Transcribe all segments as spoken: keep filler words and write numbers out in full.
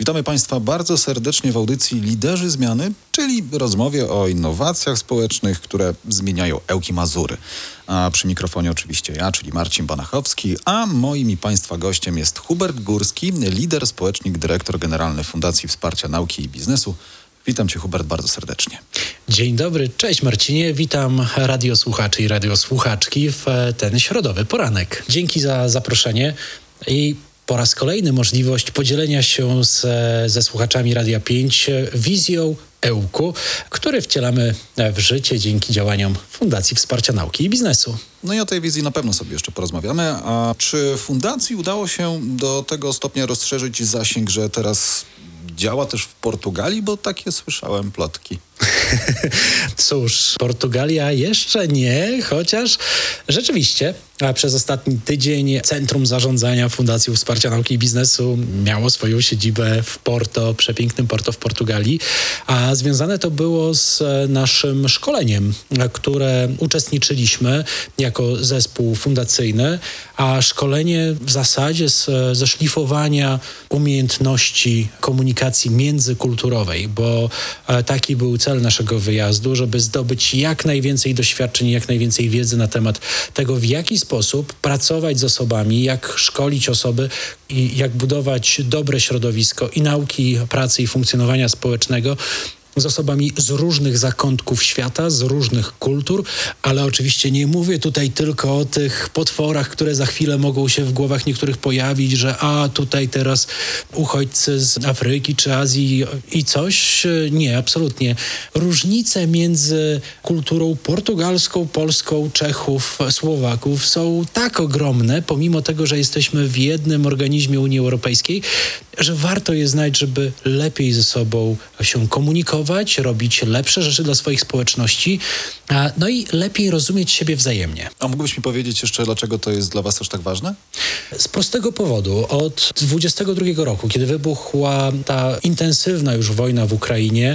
Witamy Państwa bardzo serdecznie w audycji Liderzy Zmiany, czyli rozmowie o innowacjach społecznych, które zmieniają Ełki Mazury. A przy mikrofonie oczywiście ja, czyli Marcin Banachowski, a moim i Państwa gościem jest Hubert Górski, lider, społecznik, dyrektor generalny Fundacji Wsparcia Nauki i Biznesu. Witam Cię, Hubert, bardzo serdecznie. Dzień dobry, cześć Marcinie, witam radiosłuchaczy i radiosłuchaczki w ten środowy poranek. Dzięki za zaproszenie i po raz kolejny możliwość podzielenia się z, ze słuchaczami Radia pięć wizją Ełku, który wcielamy w życie dzięki działaniom Fundacji Wsparcia Nauki i Biznesu. No i o tej wizji na pewno sobie jeszcze porozmawiamy. A czy fundacji udało się do tego stopnia rozszerzyć zasięg, że teraz działa też w Portugalii? Bo takie słyszałem plotki. Cóż, Portugalia jeszcze nie, chociaż rzeczywiście przez ostatni tydzień Centrum Zarządzania Fundacji Wsparcia Nauki i Biznesu miało swoją siedzibę w Porto, przepięknym Porto w Portugalii, a związane to było z naszym szkoleniem, które uczestniczyliśmy jako zespół fundacyjny, a szkolenie w zasadzie z, ze szlifowania umiejętności komunikacji międzykulturowej, bo taki był cel naszego wyjazdu, żeby zdobyć jak najwięcej doświadczeń, jak najwięcej wiedzy na temat tego, w jaki sposób pracować z osobami, jak szkolić osoby i jak budować dobre środowisko i nauki, pracy i funkcjonowania społecznego z osobami z różnych zakątków świata, z różnych kultur, ale oczywiście nie mówię tutaj tylko o tych potworach, które za chwilę mogą się w głowach niektórych pojawić, że a tutaj teraz uchodźcy z Afryki czy Azji i coś. Nie, absolutnie. Różnice między kulturą portugalską, polską, Czechów, Słowaków są tak ogromne, pomimo tego, że jesteśmy w jednym organizmie Unii Europejskiej, że warto je znać, żeby lepiej ze sobą się komunikować, robić lepsze rzeczy dla swoich społeczności, no i lepiej rozumieć siebie wzajemnie. A mógłbyś mi powiedzieć jeszcze, dlaczego to jest dla was też tak ważne? Z prostego powodu. Od dwudziestego drugiego roku, kiedy wybuchła ta intensywna już wojna w Ukrainie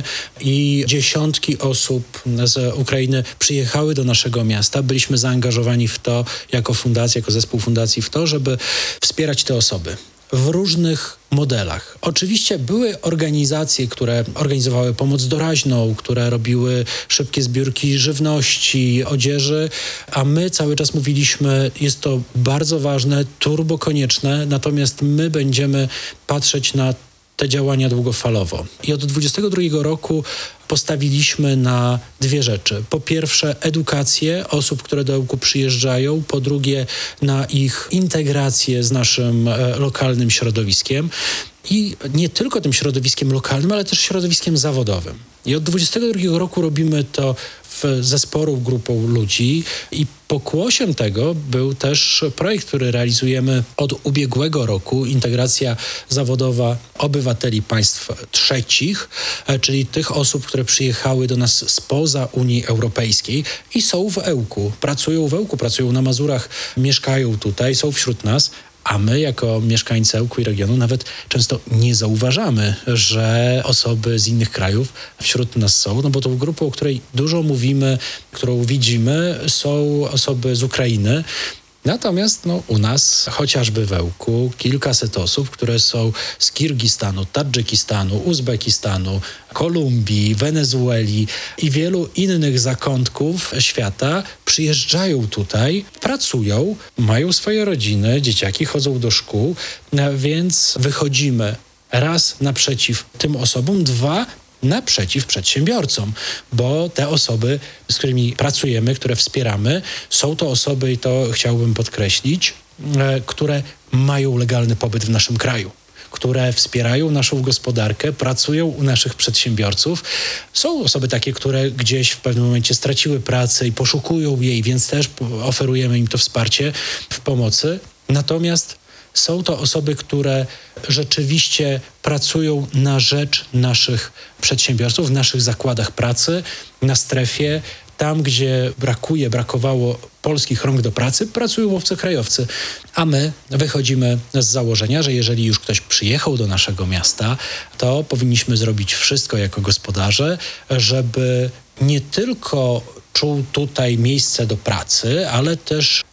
i dziesiątki osób z Ukrainy przyjechały do naszego miasta, byliśmy zaangażowani w to jako fundacja, jako zespół fundacji w to, żeby wspierać te osoby w różnych modelach. Oczywiście były organizacje, które organizowały pomoc doraźną, które robiły szybkie zbiórki żywności, odzieży, a my cały czas mówiliśmy, jest to bardzo ważne, turbo konieczne, natomiast my będziemy patrzeć na te działania długofalowo. I od dwudziestego drugiego roku postawiliśmy na dwie rzeczy. Po pierwsze, edukację osób, które do Ełku przyjeżdżają. Po drugie, na ich integrację z naszym e, lokalnym środowiskiem. I nie tylko tym środowiskiem lokalnym, ale też środowiskiem zawodowym. I od dwudziestego drugiego roku robimy to w, ze sporą grupą ludzi i pokłosiem tego był też projekt, który realizujemy od ubiegłego roku, integracja zawodowa obywateli państw trzecich, czyli tych osób, które przyjechały do nas spoza Unii Europejskiej i są w Ełku, pracują w Ełku, pracują na Mazurach, mieszkają tutaj, są wśród nas. A my jako mieszkańcy Ełku i regionu nawet często nie zauważamy, że osoby z innych krajów wśród nas są, no bo tą grupą, o której dużo mówimy, którą widzimy, są osoby z Ukrainy. Natomiast no, u nas, chociażby w Ełku, kilkaset osób, które są z Kirgistanu, Tadżykistanu, Uzbekistanu, Kolumbii, Wenezueli i wielu innych zakątków świata przyjeżdżają tutaj, pracują, mają swoje rodziny, dzieciaki chodzą do szkół, więc wychodzimy raz naprzeciw tym osobom, dwa naprzeciw przedsiębiorcom, bo te osoby, z którymi pracujemy, które wspieramy, są to osoby, i to chciałbym podkreślić, e, które mają legalny pobyt w naszym kraju, które wspierają naszą gospodarkę, pracują u naszych przedsiębiorców. Są osoby takie, które gdzieś w pewnym momencie straciły pracę i poszukują jej, więc też oferujemy im to wsparcie w pomocy. Natomiast są to osoby, które rzeczywiście pracują na rzecz naszych przedsiębiorców, w naszych zakładach pracy, na strefie. Tam, gdzie brakuje, brakowało polskich rąk do pracy, pracują obcokrajowcy. A my wychodzimy z założenia, że jeżeli już ktoś przyjechał do naszego miasta, to powinniśmy zrobić wszystko jako gospodarze, żeby nie tylko czuł tutaj miejsce do pracy, ale też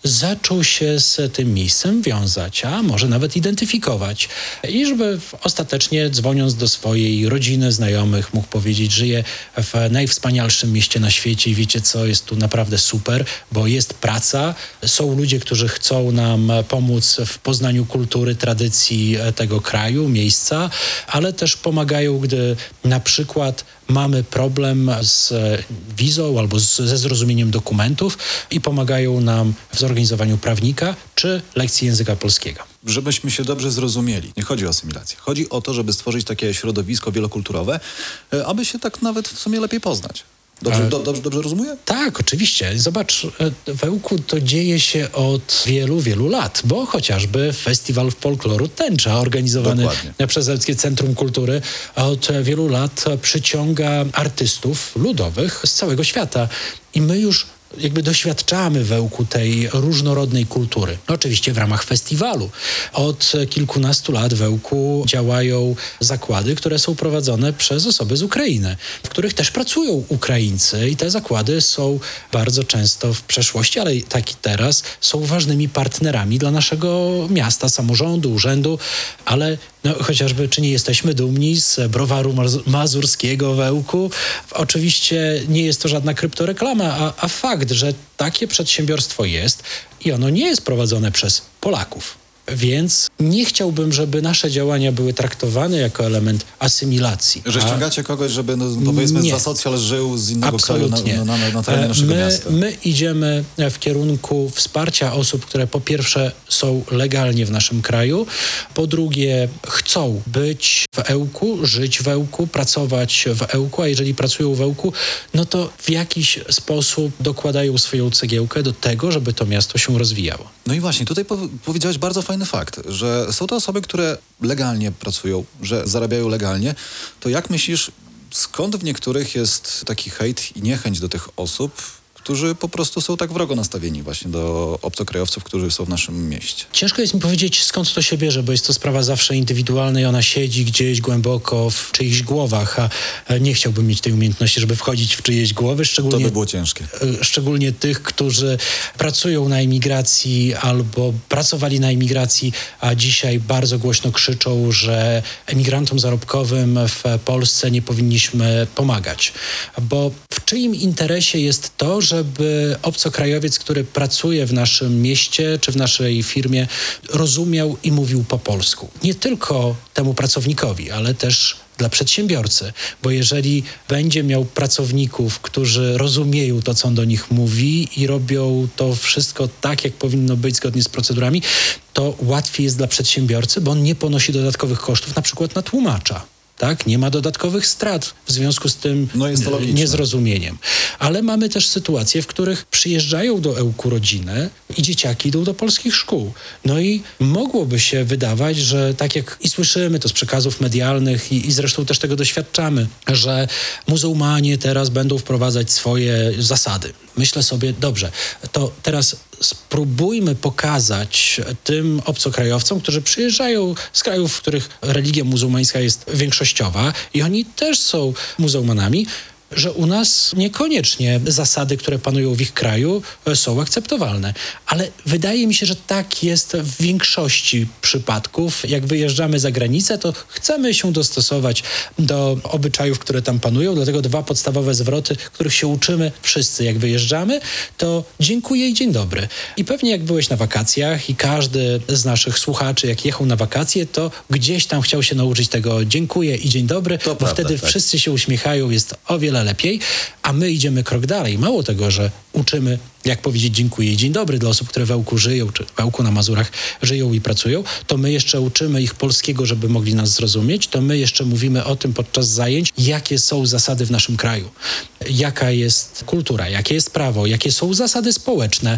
zaczął się z tym miejscem wiązać, a może nawet identyfikować. I żeby ostatecznie, dzwoniąc do swojej rodziny, znajomych, mógł powiedzieć, żyję w najwspanialszym mieście na świecie i wiecie co, jest tu naprawdę super, bo jest praca, są ludzie, którzy chcą nam pomóc w poznaniu kultury, tradycji tego kraju, miejsca, ale też pomagają, gdy na przykład mamy problem z wizą albo z, ze zrozumieniem dokumentów i pomagają nam w zorganizowaniu prawnika czy lekcji języka polskiego. Żebyśmy się dobrze zrozumieli. Nie chodzi o asymilację. Chodzi o to, żeby stworzyć takie środowisko wielokulturowe, e, aby się tak nawet w sumie lepiej poznać. Dobrze, do, dobrze, dobrze rozumiem? Tak, oczywiście. Zobacz, w Ełku to dzieje się od wielu, wielu lat, bo chociażby Festiwal Folkloru Tęcza organizowany Dokładnie. przez Ełckie Centrum Kultury od wielu lat przyciąga artystów ludowych z całego świata. I my już jakby doświadczamy w Ełku tej różnorodnej kultury. Oczywiście w ramach festiwalu. Od kilkunastu lat w Ełku działają zakłady, które są prowadzone przez osoby z Ukrainy, w których też pracują Ukraińcy i te zakłady są bardzo często w przeszłości, ale tak i teraz są ważnymi partnerami dla naszego miasta, samorządu, urzędu, ale no, chociażby czy nie jesteśmy dumni z browaru maz- mazurskiego w Ełku? Oczywiście nie jest to żadna kryptoreklama, a, a fakt, że takie przedsiębiorstwo jest i ono nie jest prowadzone przez Polaków. Więc nie chciałbym, żeby nasze działania były traktowane jako element asymilacji. Że ściągacie kogoś, żeby no, powiedzmy Nie. za socjal żył z innego Absolutnie. kraju na, na, na terenie naszego my, miasta. My idziemy w kierunku wsparcia osób, które po pierwsze są legalnie w naszym kraju, po drugie chcą być w Ełku, żyć w Ełku, pracować w Ełku, a jeżeli pracują w Ełku, no to w jakiś sposób dokładają swoją cegiełkę do tego, żeby to miasto się rozwijało. No i właśnie, tutaj po- powiedziałeś bardzo fajny fakt, że są to osoby, które legalnie pracują, że zarabiają legalnie. To jak myślisz, skąd w niektórych jest taki hejt i niechęć do tych osób, którzy po prostu są tak wrogo nastawieni właśnie do obcokrajowców, którzy są w naszym mieście? Ciężko jest mi powiedzieć, skąd to się bierze, bo jest to sprawa zawsze indywidualna i ona siedzi gdzieś głęboko w czyichś głowach, a nie chciałbym mieć tej umiejętności, żeby wchodzić w czyjeś głowy, To szczególnie by było ciężkie. szczególnie tych, którzy pracują na emigracji albo pracowali na emigracji, a dzisiaj bardzo głośno krzyczą, że emigrantom zarobkowym w Polsce nie powinniśmy pomagać. Bo w czyim interesie jest to, żeby obcokrajowiec, który pracuje w naszym mieście czy w naszej firmie, rozumiał i mówił po polsku. Nie tylko temu pracownikowi, ale też dla przedsiębiorcy, bo jeżeli będzie miał pracowników, którzy rozumieją to, co on do nich mówi i robią to wszystko tak, jak powinno być zgodnie z procedurami, to łatwiej jest dla przedsiębiorcy, bo on nie ponosi dodatkowych kosztów, na przykład na tłumacza. Tak? Nie ma dodatkowych strat w związku z tym No jest to logiczne. niezrozumieniem. Ale mamy też sytuacje, w których przyjeżdżają do Ełku rodziny i dzieciaki idą do polskich szkół. No i mogłoby się wydawać, że tak jak i słyszymy to z przekazów medialnych i, i zresztą też tego doświadczamy, że muzułmanie teraz będą wprowadzać swoje zasady. Myślę sobie, dobrze, to teraz spróbujmy pokazać tym obcokrajowcom, którzy przyjeżdżają z krajów, w których religia muzułmańska jest większościowa i oni też są muzułmanami, że u nas niekoniecznie zasady, które panują w ich kraju, są akceptowalne. Ale wydaje mi się, że tak jest w większości przypadków. Jak wyjeżdżamy za granicę, to chcemy się dostosować do obyczajów, które tam panują. Dlatego dwa podstawowe zwroty, których się uczymy wszyscy, jak wyjeżdżamy, to dziękuję i dzień dobry. I pewnie jak byłeś na wakacjach i każdy z naszych słuchaczy, jak jechał na wakacje, to gdzieś tam chciał się nauczyć tego dziękuję i dzień dobry, To bo prawda, wtedy tak. wszyscy się uśmiechają, jest o wiele lepiej, a my idziemy krok dalej. Mało tego, że uczymy, jak powiedzieć dziękuję i dzień dobry dla osób, które w Ełku żyją, czy w Ełku na Mazurach żyją i pracują, to my jeszcze uczymy ich polskiego, żeby mogli nas zrozumieć, to my jeszcze mówimy o tym podczas zajęć, jakie są zasady w naszym kraju, jaka jest kultura, jakie jest prawo, jakie są zasady społeczne,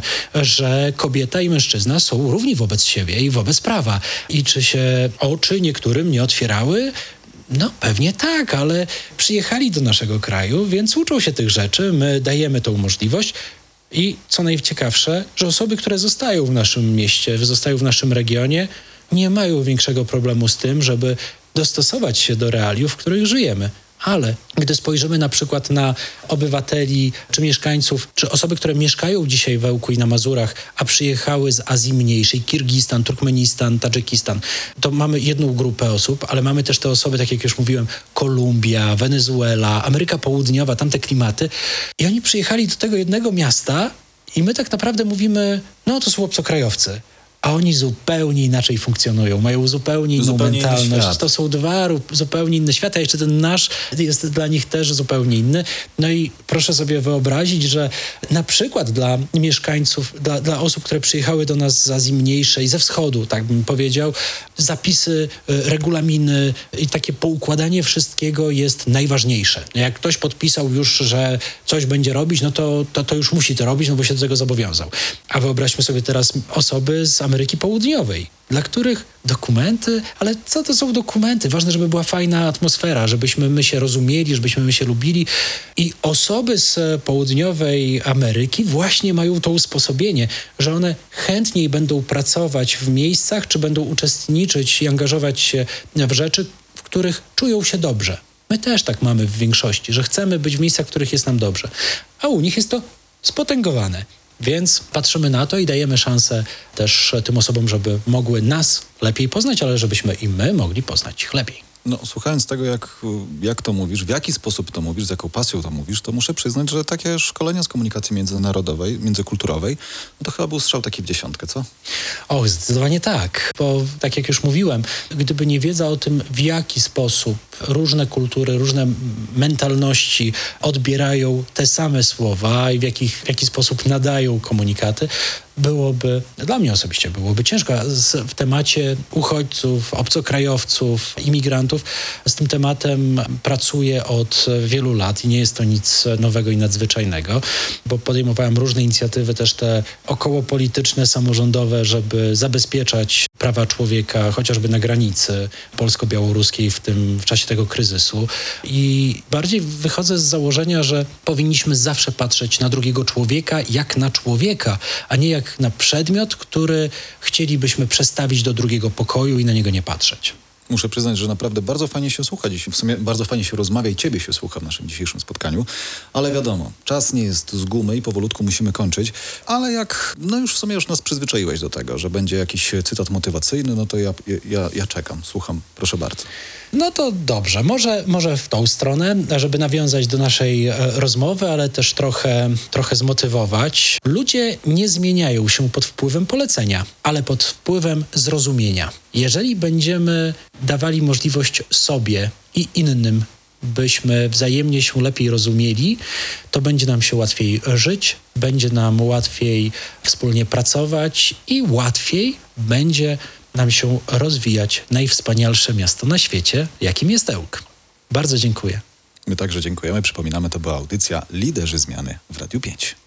że kobieta i mężczyzna są równi wobec siebie i wobec prawa. I czy się oczy niektórym nie otwierały? No pewnie tak, ale przyjechali do naszego kraju, więc uczą się tych rzeczy, my dajemy tą możliwość i co najciekawsze, że osoby, które zostają w naszym mieście, zostają w naszym regionie, nie mają większego problemu z tym, żeby dostosować się do realiów, w których żyjemy. Ale gdy spojrzymy na przykład na obywateli, czy mieszkańców, czy osoby, które mieszkają dzisiaj w Ełku i na Mazurach, a przyjechały z Azji Mniejszej, Kirgistan, Turkmenistan, Tadżykistan, to mamy jedną grupę osób, ale mamy też te osoby, tak jak już mówiłem, Kolumbia, Wenezuela, Ameryka Południowa, tamte klimaty. I oni przyjechali do tego jednego miasta i my tak naprawdę mówimy, no to są obcokrajowcy. A oni zupełnie inaczej funkcjonują, mają zupełnie inną Zupełnie inny mentalność. świat. To są dwa ru- zupełnie inne światy, a jeszcze ten nasz jest dla nich też zupełnie inny. No i proszę sobie wyobrazić, że na przykład dla mieszkańców, dla, dla osób, które przyjechały do nas z Azji Mniejszej, ze wschodu, tak bym powiedział, zapisy, y, regulaminy i takie poukładanie wszystkiego jest najważniejsze. Jak ktoś podpisał już, że coś będzie robić, no to, to, to już musi to robić, no bo się do tego zobowiązał. A wyobraźmy sobie teraz osoby z Ameryki Południowej, dla których dokumenty, ale co to są dokumenty? Ważne, żeby była fajna atmosfera, żebyśmy my się rozumieli, żebyśmy my się lubili. I osoby z południowej Ameryki właśnie mają to usposobienie, że one chętniej będą pracować w miejscach, czy będą uczestniczyć i angażować się w rzeczy, w których czują się dobrze. My też tak mamy w większości, że chcemy być w miejscach, w których jest nam dobrze. A u nich jest to spotęgowane. Więc patrzymy na to i dajemy szansę też tym osobom, żeby mogły nas lepiej poznać, ale żebyśmy i my mogli poznać ich lepiej. No, słuchając tego, jak, jak to mówisz, w jaki sposób to mówisz, z jaką pasją to mówisz, to muszę przyznać, że takie szkolenia z komunikacji międzynarodowej, międzykulturowej, no to chyba był strzał taki w dziesiątkę, co? O, zdecydowanie tak, bo tak jak już mówiłem, gdyby nie wiedza o tym, w jaki sposób różne kultury, różne mentalności odbierają te same słowa i w, jakich, w jaki sposób nadają komunikaty, byłoby, dla mnie osobiście byłoby ciężko. Z, w temacie uchodźców, obcokrajowców, imigrantów, z tym tematem pracuję od wielu lat i nie jest to nic nowego i nadzwyczajnego, bo podejmowałem różne inicjatywy, też te okołopolityczne, samorządowe, żeby zabezpieczać prawa człowieka, chociażby na granicy polsko-białoruskiej w tym, w czasie tego kryzysu. I bardziej wychodzę z założenia, że powinniśmy zawsze patrzeć na drugiego człowieka jak na człowieka, a nie jak na przedmiot, który chcielibyśmy przestawić do drugiego pokoju i na niego nie patrzeć. Muszę przyznać, że naprawdę bardzo fajnie się słucha dziś. W sumie bardzo fajnie się rozmawia i ciebie się słucha w naszym dzisiejszym spotkaniu. Ale wiadomo, czas nie jest z gumy i powolutku musimy kończyć. Ale jak, no już w sumie już nas przyzwyczaiłeś do tego, że będzie jakiś cytat motywacyjny, no to ja, ja, ja czekam, słucham. Proszę bardzo. No to dobrze, może, może w tą stronę, żeby nawiązać do naszej e, rozmowy, ale też trochę, trochę zmotywować. Ludzie nie zmieniają się pod wpływem polecenia, ale pod wpływem zrozumienia. Jeżeli będziemy dawali możliwość sobie i innym, byśmy wzajemnie się lepiej rozumieli, to będzie nam się łatwiej żyć, będzie nam łatwiej wspólnie pracować i łatwiej będzie nam się rozwijać najwspanialsze miasto na świecie, jakim jest Ełk. Bardzo dziękuję. My także dziękujemy. Przypominamy, to była audycja Liderzy Zmiany w Radiu pięć.